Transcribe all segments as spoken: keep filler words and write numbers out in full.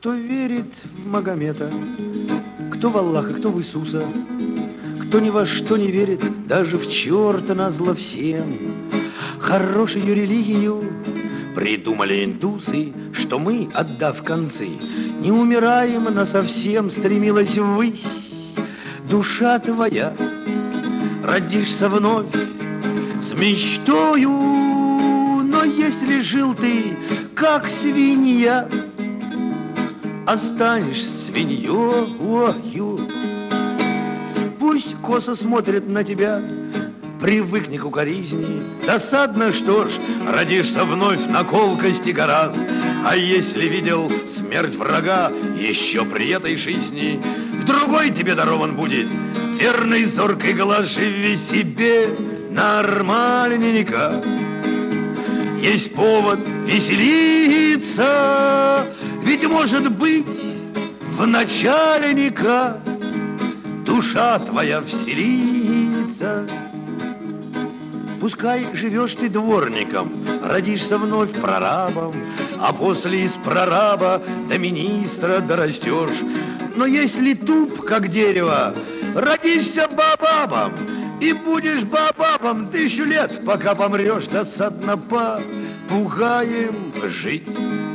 Кто верит в Магомета, кто в Аллаха, кто в Иисуса, кто ни во что не верит, даже в черта назло всем. Хорошую религию придумали индусы, что мы, отдав концы, не умираем насовсем, стремилась ввысь. Душа твоя, родишься вновь с мечтою, но если жил ты, как свинья, останешься свиньёю. Пусть косо смотрят на тебя, привыкни к укоризни. Досадно, что ж, родишься вновь на колкости гораст. А если видел смерть врага еще при этой жизни, в другой тебе дарован будет верный зоркий глаз. Живи себе нормальненько, есть повод веселиться. Ведь, может быть, в начальника душа твоя вселится. Пускай живешь ты дворником, родишься вновь прорабом, а после из прораба до министра дорастешь. Но если туп, как дерево, родишься бабабом и будешь бабабом тысячу лет, пока помрешь. Досадно попугаем жить,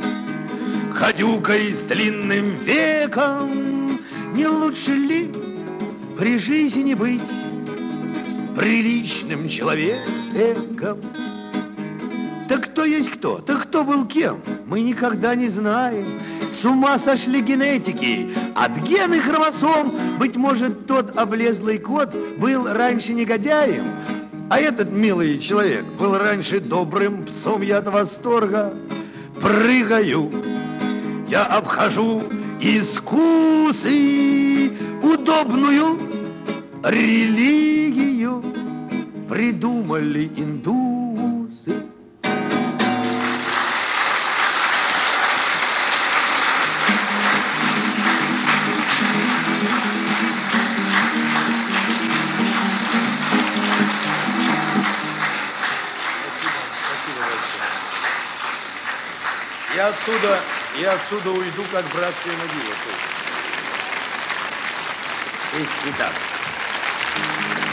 ходюкой с длинным веком. Не лучше ли при жизни быть приличным человеком? Так кто есть кто? Так кто был кем? Мы никогда не знаем. С ума сошли генетики от генных хромосом. Быть может, тот облезлый кот был раньше негодяем, а этот милый человек был раньше добрым псом. Я от восторга прыгаю, я обхожу искусы, удобную религию придумали индусы. Я отсюда, я отсюда уйду, как братская могила. Есть цитата.